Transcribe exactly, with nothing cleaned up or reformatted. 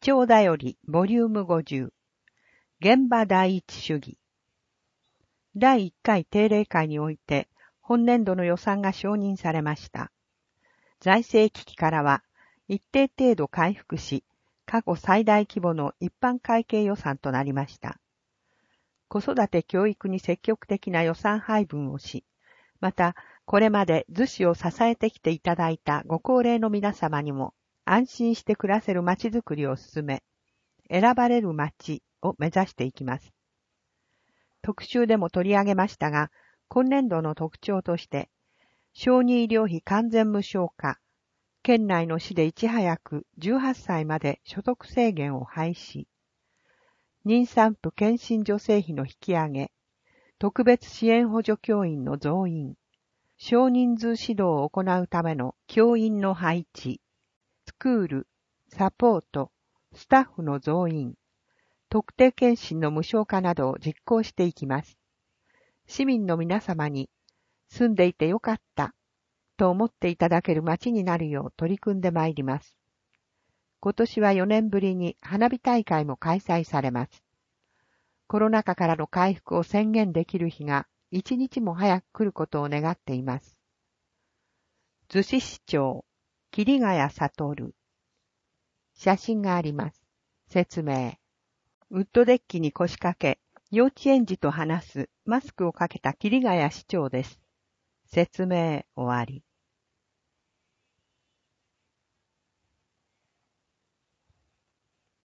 長だよりボリュームごじゅう現場第一主義だいいっかい定例会において本年度の予算が承認されました。財政危機からは一定程度回復し、過去最大規模の一般会計予算となりました。子育て教育に積極的な予算配分をし、またこれまで逗子を支えてきていただいたご高齢の皆様にも安心して暮らせる街づくりを進め、選ばれる街を目指していきます。特集でも取り上げましたが、今年度の特徴として、小児医療費完全無償化、県内の市でいち早くじゅうはっさいまで所得制限を廃止、妊産婦健診助成費の引き上げ、特別支援補助教員の増員、少人数指導を行うための教員の配置、スクール、サポート、スタッフの増員、特定健診の無償化などを実行していきます。市民の皆様に住んでいてよかったと思っていただける街になるよう取り組んでまいります。今年はよねんぶりに花火大会も開催されます。コロナ禍からの回復を宣言できる日が一日も早く来ることを願っています。逗子市長、桐ヶ谷悟。写真があります。説明。ウッドデッキに腰掛け、幼稚園児と話すマスクをかけた桐ヶ谷市長です。説明終わり。